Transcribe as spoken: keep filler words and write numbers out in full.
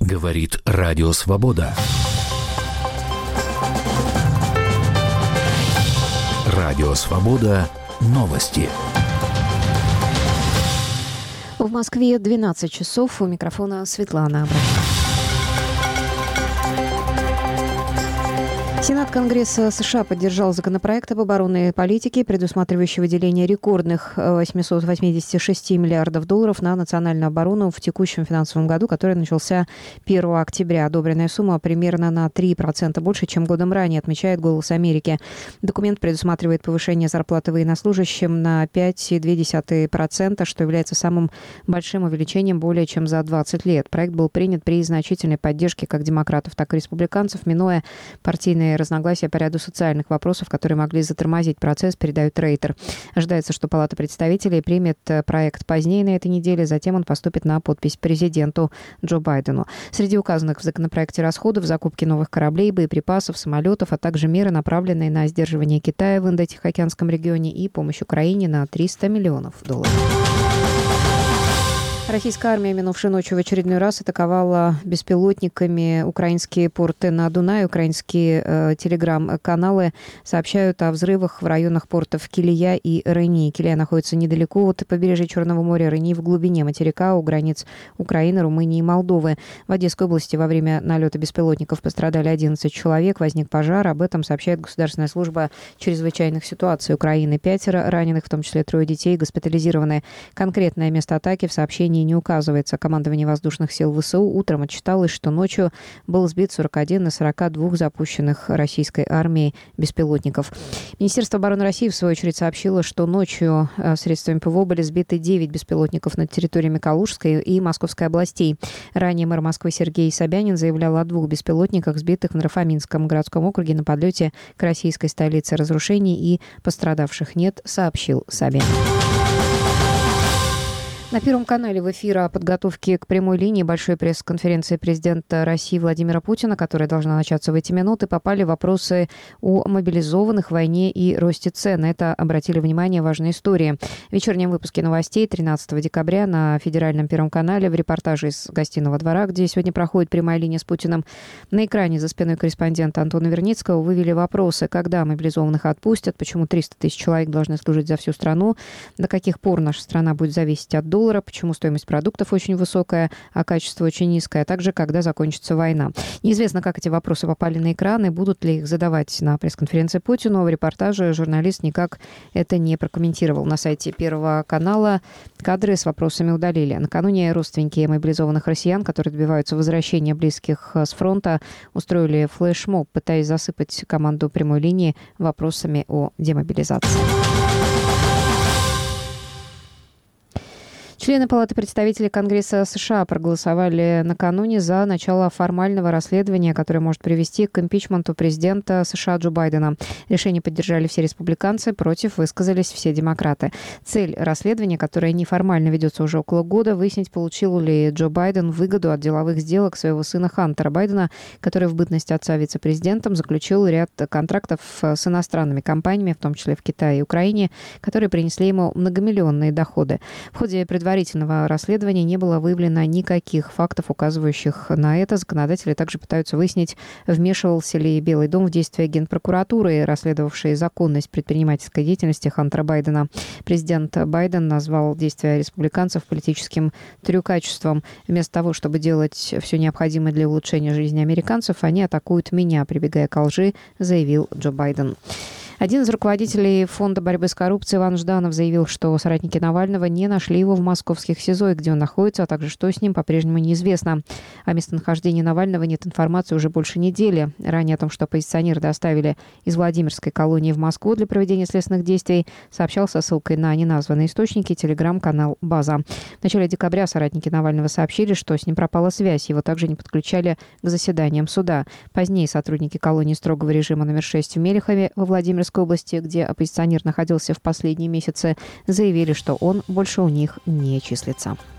Говорит Радио Свобода. Радио Свобода. Новости. В Москве двенадцать часов. У микрофона Светлана Абрамова. Сенат Конгресса США поддержал законопроект об оборонной политике, предусматривающий выделение рекордных восемьсот восемьдесят шесть миллиардов долларов на национальную оборону в текущем финансовом году, который начался первого октября. Одобренная сумма примерно на три процента больше, чем годом ранее, отмечает «Голос Америки». Документ предусматривает повышение зарплаты военнослужащим на пять целых две десятых процента, что является самым большим увеличением более чем за двадцать лет. Проект был принят при значительной поддержке как демократов, так и республиканцев, минуя партийные разногласия по ряду социальных вопросов, которые могли затормозить процесс, передает Рейтер. Ожидается, что Палата представителей примет проект позднее на этой неделе, затем он поступит на подпись президенту Джо Байдену. Среди указанных в законопроекте расходов закупки новых кораблей, боеприпасов, самолетов, а также меры, направленные на сдерживание Китая в Индо-Тихоокеанском регионе и помощь Украине на триста миллионов долларов. Российская армия минувшей ночью в очередной раз атаковала беспилотниками украинские порты на Дунае. Украинские э, телеграм-каналы сообщают о взрывах в районах портов Килия и Рени. Килия находится недалеко от побережья Черного моря, Рени в глубине материка у границ Украины, Румынии и Молдовы. В Одесской области во время налета беспилотников пострадали одиннадцать человек. Возник пожар. Об этом сообщает Государственная служба чрезвычайных ситуаций Украины. Пятеро раненых, в том числе трое детей, госпитализированы. Конкретное место атаки в сообщении не указывается. Командование воздушных сил ВСУ утром отчиталось, что ночью был сбит сорок один из сорока двух запущенных российской армией беспилотников. Министерство обороны России, в свою очередь, сообщило, что ночью средствами ПВО были сбиты девять беспилотников на территории Калужской и Московской областей. Ранее мэр Москвы Сергей Собянин заявлял о двух беспилотниках, сбитых в Нарафаминском городском округе на подлете к российской столице. Разрушений и пострадавших нет, сообщил Собянин. На Первом канале в эфир о подготовке к прямой линии большой пресс-конференции президента России Владимира Путина, которая должна начаться в эти минуты, попали вопросы о мобилизованных, войне и росте цен. На это обратили внимание важные истории. В вечернем выпуске новостей тринадцатого декабря на федеральном Первом канале в репортаже из гостиного двора, где сегодня проходит прямая линия с Путиным, на экране за спиной корреспондента Антона Верницкого вывели вопросы: когда мобилизованных отпустят, почему триста тысяч человек должны служить за всю страну, до каких пор наша страна будет зависеть от доллара, доллара, почему стоимость продуктов очень высокая, а качество очень низкое, а также когда закончится война. Неизвестно, как эти вопросы попали на экран и будут ли их задавать на пресс-конференции Путину. В репортаже журналист никак это не прокомментировал. На сайте Первого канала кадры с вопросами удалили. Накануне родственники мобилизованных россиян, которые добиваются возвращения близких с фронта, устроили флешмоб, пытаясь засыпать команду прямой линии вопросами о демобилизации. Члены Палаты представителей Конгресса США проголосовали накануне за начало формального расследования, которое может привести к импичменту президента США Джо Байдена. Решение поддержали все республиканцы, против высказались все демократы. Цель расследования, которое неформально ведется уже около года, выяснить, получил ли Джо Байден выгоду от деловых сделок своего сына Хантера Байдена, который в бытность отца вице-президентом заключил ряд контрактов с иностранными компаниями, в том числе в Китае и Украине, которые принесли ему многомиллионные доходы. В ходе предварительного предварительного расследования не было выявлено никаких фактов, указывающих на это. Законодатели также пытаются выяснить, вмешивался ли Белый дом в действия Генпрокуратуры, расследовавшей законность предпринимательской деятельности Хантера Байдена. Президент Байден назвал действия республиканцев политическим трюкачеством. Вместо того, чтобы делать все необходимое для улучшения жизни американцев, они атакуют меня, прибегая к лжи, заявил Джо Байден. Один из руководителей Фонда борьбы с коррупцией Иван Жданов заявил, что соратники Навального не нашли его в московских СИЗО, и где он находится, а также что с ним, по-прежнему неизвестно. О местонахождении Навального нет информации уже больше недели. Ранее о том, что оппозиционеры доставили из Владимирской колонии в Москву для проведения следственных действий, сообщал со ссылкой на неназванные источники телеграм-канал «База». В начале декабря соратники Навального сообщили, что с ним пропала связь. Его также не подключали к заседаниям суда. Позднее сотрудники колонии строгого режима номер шесть в Мелехове во Владимирской области, где оппозиционер находился в последние месяцы, заявили, что он больше у них не числится.